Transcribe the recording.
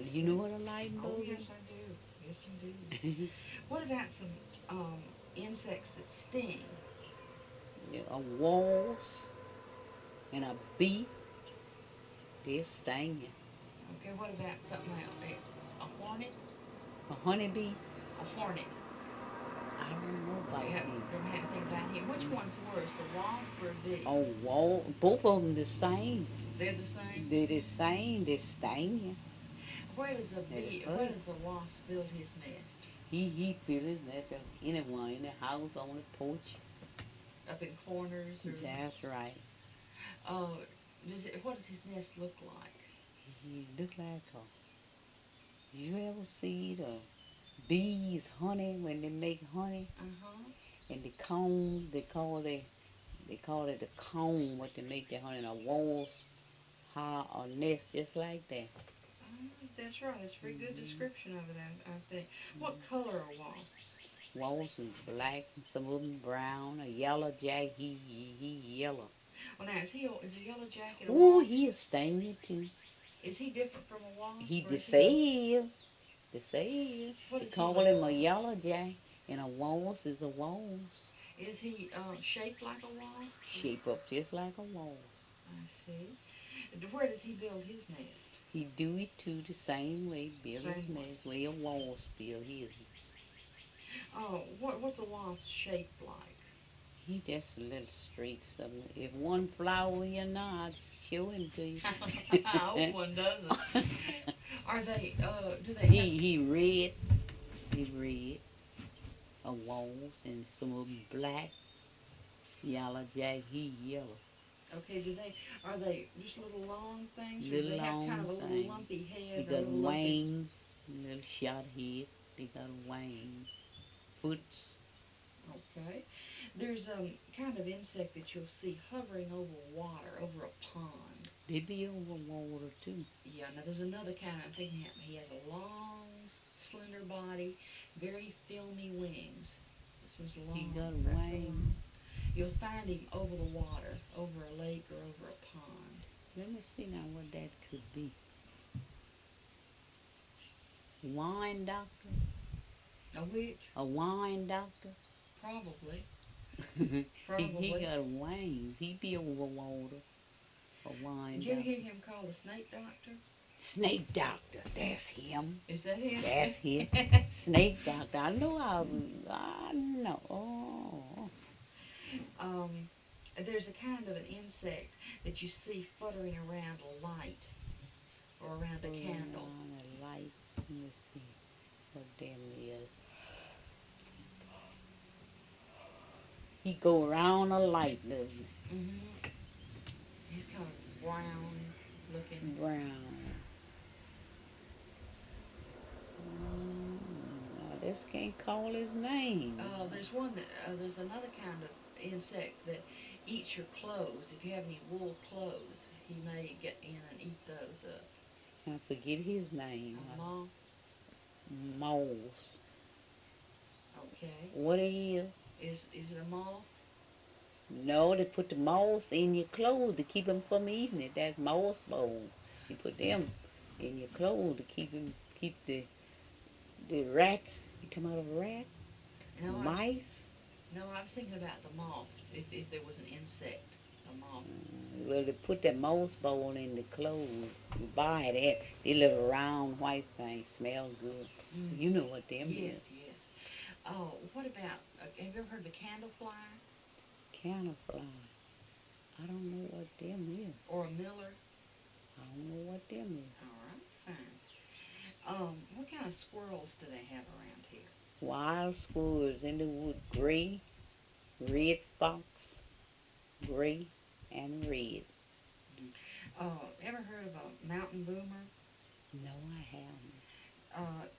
Do you know what a lightning Oh, bug is? yes, I do. Yes, indeed. What about some insects that sting? Yeah, a wasp and a bee, they sting you. Okay, what about something else? A hornet? A honeybee, A hornet. I don't know about You him. don't have anything about him. Which one's worse, a wasp or a bee? Oh, both of them the same. They're the same. They're the same. They sting you. Where does a They bee? Where hurt. does a wasp build his nest? He built his nest anywhere in the house on the porch. Up in corners or? That's right. Uh, does it? What does his nest look like? He look like a. You ever see the bees honey when they make honey Uh huh. and the comb they call it the comb what they make the honey and a wasp how a nest just like that. That's right. That's a very good Hmm. description of it. I think. What color are wasps? Wasps is black and some of them brown. A yellow jack he yellow. Well, now is a yellow jacket a Ooh, wasp? he a stinger too. Is he different from a wasp? He Or they is say he? he is. They say he is. What They does he call look him a like? yellow jack and a wasp is a wasp. Is he shaped like a wasp? Shape up just like a wasp. I see. Where does he build his nest? He do it too the same way, build his Same way. nest way a wasp build his. Oh, what's a wasp shaped like? He just a little straight something. If one flower you know, I'll show him to you. I hope one doesn't. Are they? Do they have? he red. He red. A wasp and some of them black. Yellow jack, he yellow. Okay. Do they? Are they just little long things, or do Little they have kind long of a little thing. lumpy They head or a got little lumpy? wings, little short head. They got wings, foots. Okay. There's kind of insect that you'll see hovering over water, over a pond. They be over water too. Yeah. Now there's another kind I'm thinking of. He has a long, slender body, very filmy wings. This one's long. He got That's the wings. one. You'll find him over the water, over a lake or over a pond. Let me see now what that could be. Wine doctor? A witch? A wine doctor? Probably. he Probably. got wings. He be over water. A wine Did you ever doctor. hear him called a snake doctor? Snake doctor. That's him. Is that him? That's him. Snake doctor. I know. Oh. There's a kind of an insect that you see fluttering around a light or around a candle. On a light. Let me see what them is. He go around a light, doesn't he? Mm-hmm. He's kind of brown looking. Brown. I just can't call his name. There's another kind of insect that eats your clothes. If you have any wool clothes, he may get in and eat those up. I forget his name. A moth. Moth. Okay. What it is? Is it a moth? No, they put the moths in your clothes to keep them from eating it. That's moth bowl. You put them in your clothes to keep the rats. You talking about a rat? No, Mice? no, I was thinking about the moth. If there was an insect, a moth. Well, they put that moth bowl in the clothes. You buy it. They little round white things smell good. Mm. You know what them Yes, is. yes. Oh, what about? Have you ever heard of a candlefly Camouflage. I don't know what them is. or a miller? I don't know what them is. All right, fine. What kind of squirrels do they have around here? Wild squirrels in the wood. Gray, red fox, gray, and red. Ever heard of a mountain boomer? No, I haven't.